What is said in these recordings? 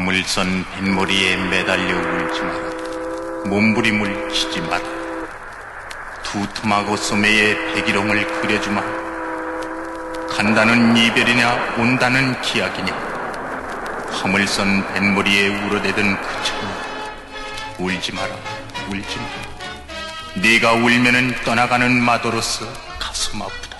화물선 뱃머리에 매달려 울지 마라. 몸부림을 치지 마라. 두툼하고 소매에 백일홍을 그려주마. 간다는 이별이냐 온다는 기약이냐. 화물선 뱃머리에 울어대던 그 처녀, 울지 마라, 울지 마라. 네가 울면은 떠나가는 마도로서 가슴 아프다.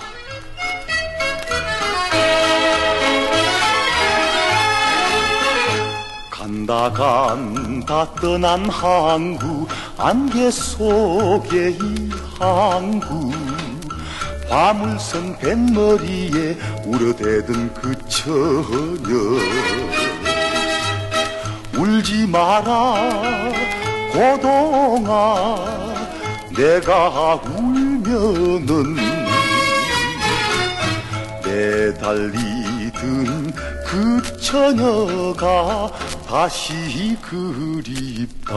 간다 간다 떠난 항구, 안개 속에 이 항구. 화물선 뱃머리에 울어대던 그 처녀, 울지 마라 고동아, 내가 울면은 매달리던 그 처녀가 다시 그립다.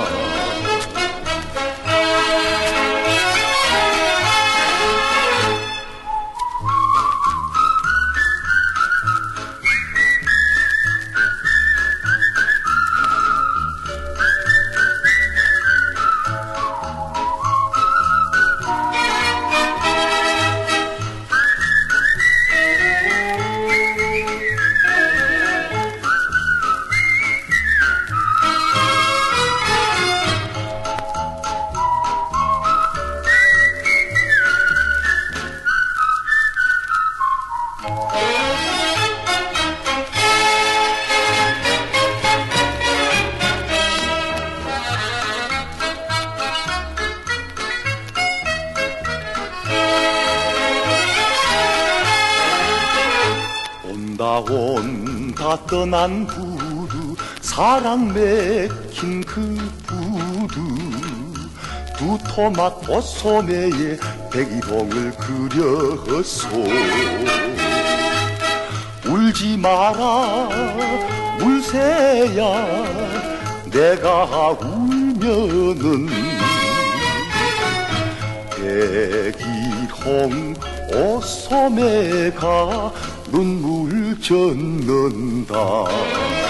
온다 떠난 부두, 사랑 맥힌 그 부두. 두토마토 소매에 백일홍을 그려서 울지 마라 물새야, 내가 울면은 백일홍 옷소매가 눈물 젖는다.